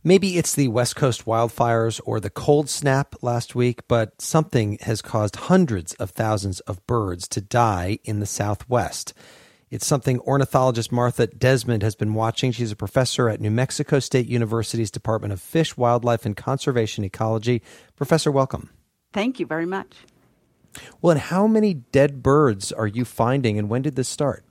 Maybe it's the West Coast wildfires or the cold snap last week, but something has caused hundreds of thousands of birds to die in the Southwest. It's something ornithologist Martha Desmond has been watching. She's a professor at New Mexico State University's Department of Fish, Wildlife, and Conservation Ecology. Professor, welcome. Thank you very much. Well, and how many dead birds are you finding, and when did this start?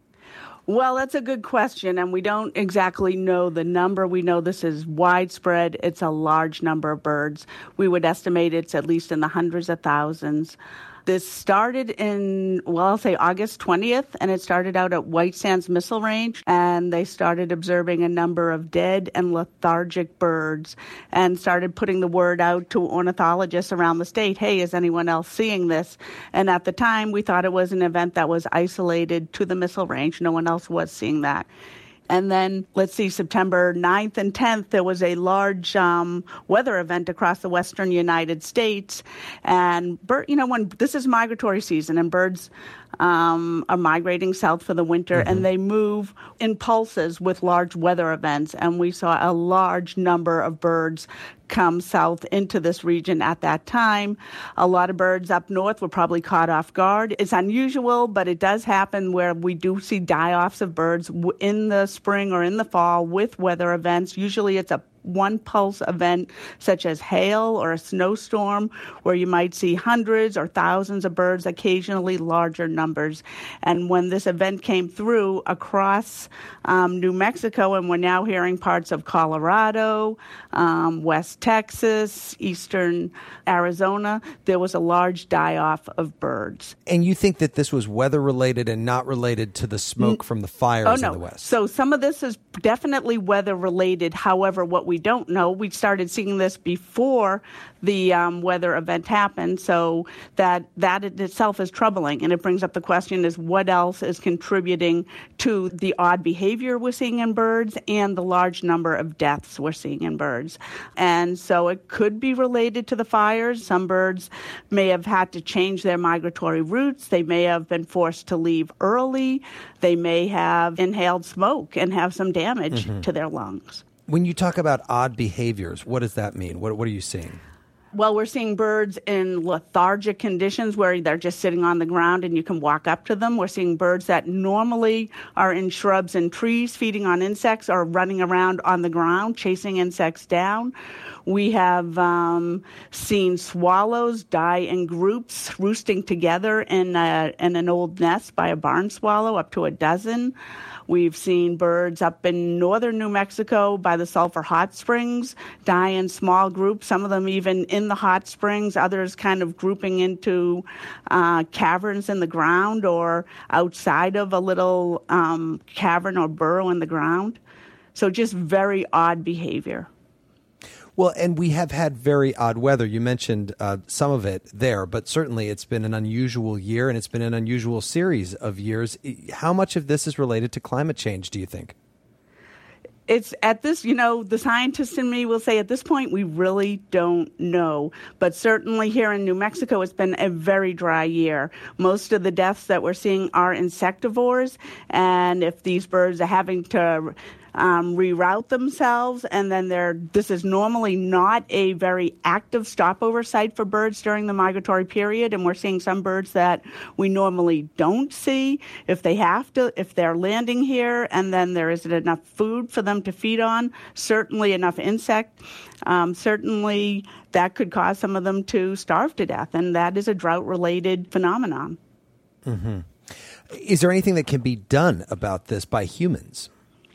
Well, that's a good question, and we don't exactly know the number. We know this is widespread. It's a large number of birds. We would estimate it's at least in the hundreds of thousands. This started in, I'll say August 20th, and it started out at White Sands Missile Range, and they started observing a number of dead and lethargic birds and started putting the word out to ornithologists around the state, hey, is anyone else seeing this? And at the time, we thought it was an event that was isolated to the missile range. No one else was seeing that. And then, September 9th and 10th, there was a large weather event across the western United States. And, when this is migratory season and birds are migrating south for the winter, and they move in pulses with large weather events. And we saw a large number of birds come south into this region at that time. A lot of birds up north were probably caught off guard. It's unusual, but it does happen where we do see die-offs of birds in the spring or in the fall with weather events. Usually it's a one pulse event such as hail or a snowstorm where you might see hundreds or thousands of birds, occasionally larger numbers. And when this event came through across New Mexico, and we're now hearing parts of Colorado, West Texas, eastern Arizona, there was a large die-off of birds. And you think that this was weather-related and not related to the smoke from the fires in the West? So some of this is definitely weather-related. However, what we don't know, we started seeing this before the weather event happened, so that in itself is troubling. And it brings up the question is what else is contributing to the odd behavior we're seeing in birds and the large number of deaths we're seeing in birds. And so it could be related to the fires. Some birds may have had to change their migratory routes. They may have been forced to leave early. They may have inhaled smoke and have some damage to their lungs. When you talk about odd behaviors, what does that mean? What are you seeing? Well, we're seeing birds in lethargic conditions where they're just sitting on the ground and you can walk up to them. We're seeing birds that normally are in shrubs and trees feeding on insects or running around on the ground, chasing insects down. We have seen swallows die in groups, roosting together in an old nest by a barn swallow, up to a dozen. We've seen birds up in northern New Mexico by the Sulphur Hot Springs die in small groups, some of them even in the hot springs, others kind of grouping into caverns in the ground or outside of a little cavern or burrow in the ground. So just very odd behavior. Well, and we have had very odd weather. You mentioned some of it there, but certainly it's been an unusual year, and it's been an unusual series of years. How much of this is related to climate change, do you think? It's at this, the scientists in me will say at this point we really don't know. But certainly here in New Mexico, it's been a very dry year. Most of the deaths that we're seeing are insectivores. And if these birds are having to reroute themselves, and then this is normally not a very active stopover site for birds during the migratory period, and we're seeing some birds that we normally don't see if they're landing here, and then there isn't enough food for them to feed on, certainly enough insect, certainly that could cause some of them to starve to death, and that is a drought-related phenomenon. Mm-hmm. Is there anything that can be done about this by humans?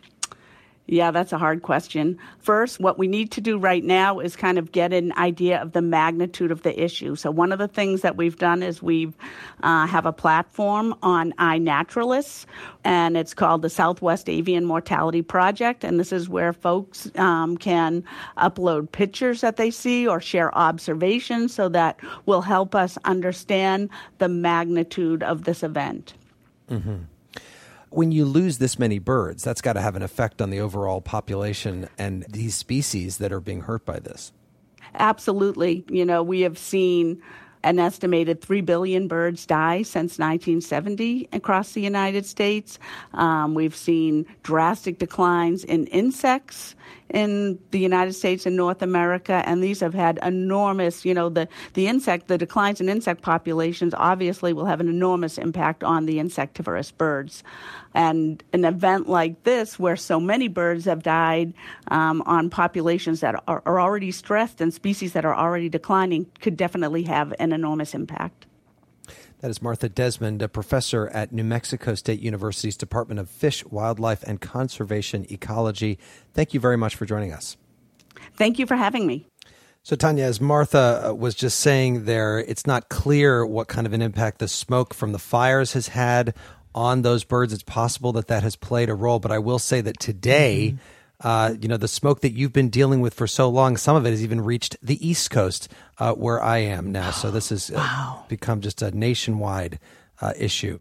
Yeah, that's a hard question. First, what we need to do right now is kind of get an idea of the magnitude of the issue. So one of the things that we've done is we have a platform on iNaturalist, and it's called the Southwest Avian Mortality Project. And this is where folks can upload pictures that they see or share observations so that will help us understand the magnitude of this event. Mm-hmm. When you lose this many birds, that's got to have an effect on the overall population and these species that are being hurt by this. Absolutely. We have seen an estimated 3 billion birds die since 1970 across the United States. We've seen drastic declines in insects in the United States and North America, and these have had enormous, the declines in insect populations obviously will have an enormous impact on the insectivorous birds. And an event like this, where so many birds have died on populations that are already stressed and species that are already declining, could definitely have an enormous impact. That is Martha Desmond, a professor at New Mexico State University's Department of Fish, Wildlife, and Conservation Ecology. Thank you very much for joining us. Thank you for having me. So, Tanya, as Martha was just saying there, it's not clear what kind of an impact the smoke from the fires has had on those birds. It's possible that has played a role, but I will say that today, the smoke that you've been dealing with for so long, some of it has even reached the East Coast, where I am now. So this has become just a nationwide issue.